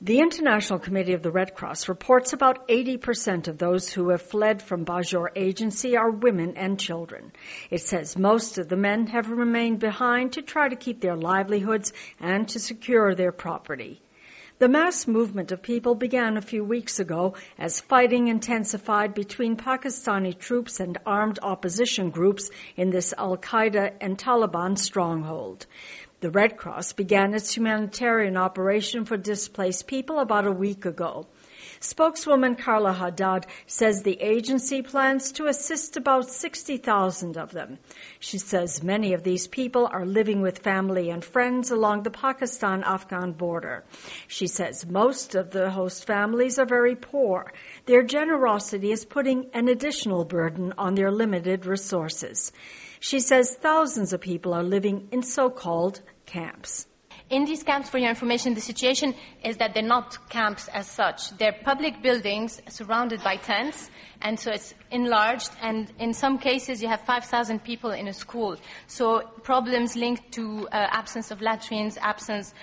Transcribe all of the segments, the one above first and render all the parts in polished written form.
The International Committee of the Red Cross reports about 80% of those who have fled from Bajor Agency are women and children. It says most of the men have remained behind to try to keep their livelihoods and to secure their property. The mass movement of people began a few weeks ago as fighting intensified between Pakistani troops and armed opposition groups in this Al-Qaeda and Taliban stronghold. The Red Cross began its humanitarian operation for displaced people about a week ago. Spokeswoman Carla Haddad says the agency plans to assist about 60,000 of them. She says many of these people are living with family and friends along the Pakistan-Afghan border. She says most of the host families are very poor. Their generosity is putting an additional burden on their limited resources. She says thousands of people are living in so-called camps. In these camps, for your information, the situation is that they're not camps as such. They're public buildings surrounded by tents, and so it's enlarged, and in some cases you have 5,000 people in a school. So problems linked to absence of latrines, absence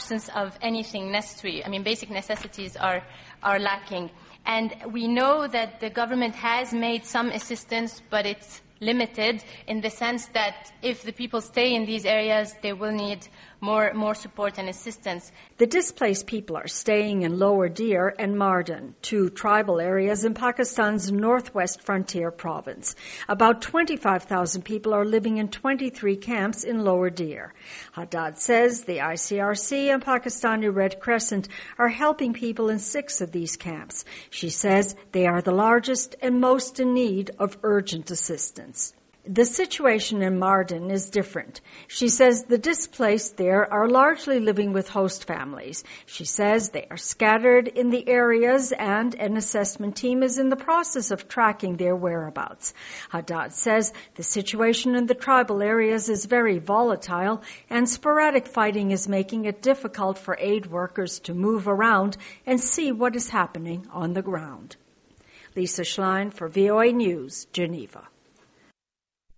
of anything necessary. I mean, basic necessities are lacking. And we know that the government has made some assistance, but it's limited in the sense that if the people stay in these areas, they will need more support and assistance. The displaced people are staying in Lower Deir and Mardan, two tribal areas in Pakistan's northwest frontier province. About 25,000 people are living in 23 camps in Lower Deir. Haddad says the ICRC and Pakistani Red Crescent are helping people in 6 of these camps. She says they are the largest and most in need of urgent assistance. The situation in Mardan is different. She says the displaced there are largely living with host families. She says they are scattered in the areas and an assessment team is in the process of tracking their whereabouts. Haddad says the situation in the tribal areas is very volatile and sporadic fighting is making it difficult for aid workers to move around and see what is happening on the ground. Lisa Schlein for VOA News, Geneva.